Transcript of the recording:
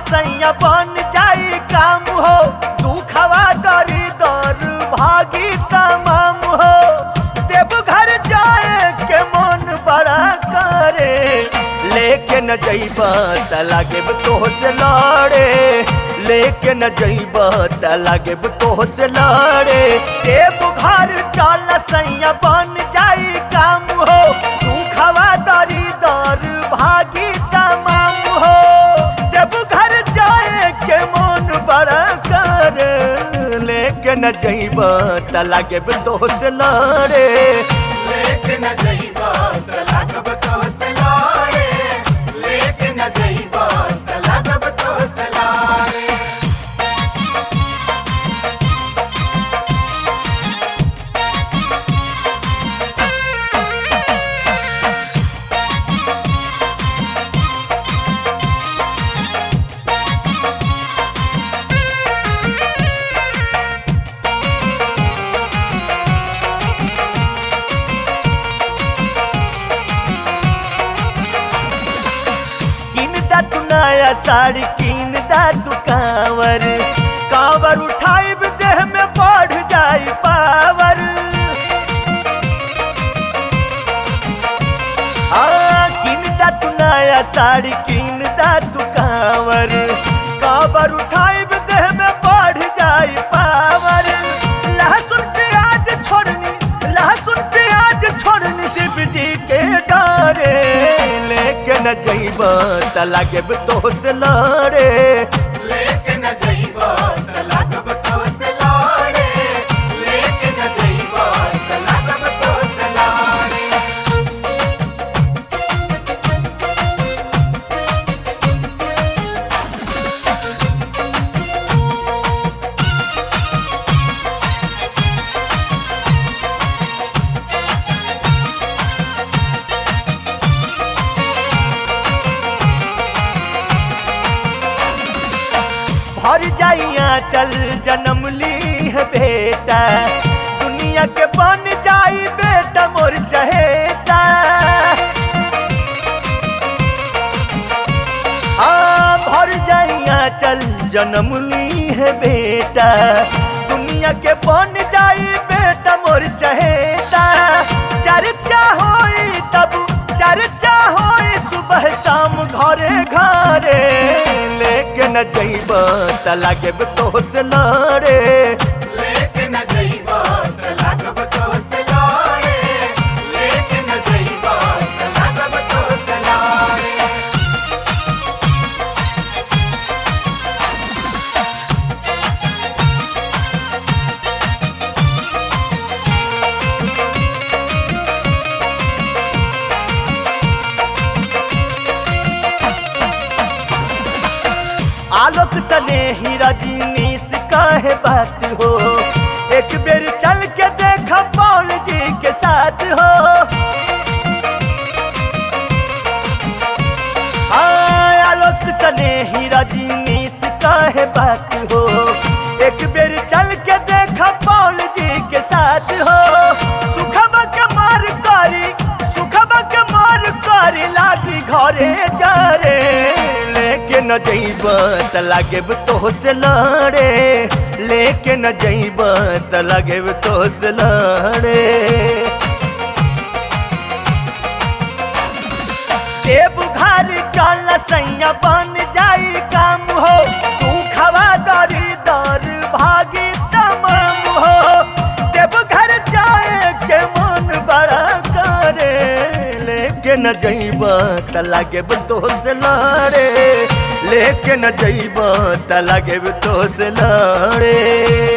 सैया बन जाई काम हो, दुखवा दरी दर भागी तमाम हो। देवघर जाए के मन बड़ा करे, लेके न जइबा त लागे तोह से लड़े, लेके न जइबा त लागे तोह से लड़े। देवघर चल सैया बन जाई काम हो, दुखवा दरी दर भागी तमाम हो। देवघर जाए के मन बड़ा करे, लेके न जइबा त लागे तोह से लड़े, लेके न जइबा त लागब तोह से लड़े, लेके न जइबा त लागब तोह से लड़े। नया साड़ी कीन दा तू कांवर, कांवर उठाइब देह में बढ़ जाई पावर। कीन दा तू नया साड़ी कीन दा तू कांवर, कांवर उठाइब देह में बढ़ जाई पावर। लहसुन प्याज छोड़नी, लहसुन प्याज छोड़नी शिव जी के डारे, लेके न जइबा त लागे तोह से लड़े, लेके न जइबा त लागब तोह से लड़े, लेके न जइबा त लागब तोह से लड़े। भर जाइया चल जन्म ली है बेटा, दुनिया के बन जाई बेटा मोर चहेता। भर जाइया चल जन्म ली है बेटा, दुनिया के बन जाई बेटा मोर चहेता। चर्चा होई तब चर्चा होई सुबह शाम घरे घरे, लेके न जइबा त लागे तोह से लड़े, लेके न जइबा त लागब तोह से लड़े, लेके न जइबा त लागब तोह से लड़े। आलोक सने ही रजनीश काहे बात हो, एक बेर चल के देखा पौल जी के साथ हो। आलोक सने ही रजनीश काहे बात हो, एक बेर चल के देखा पौल जी के साथ हो। सुखबा के मार करी, सुखबा के मार करी लागी घरे जा रे, लेके न जइबा त लागे तोह से लड़े, लेके न जइबा त लागे तोह से लड़े। देवघर चल सैया बन जाई काम हो, दुखवा दरी दर भागी तमाम हो। देवघर जाए के मन बड़ा करे, लेके न जइबा त लागे तोह से लड़े, लेके न जइबा त लागे तोह से लड़े।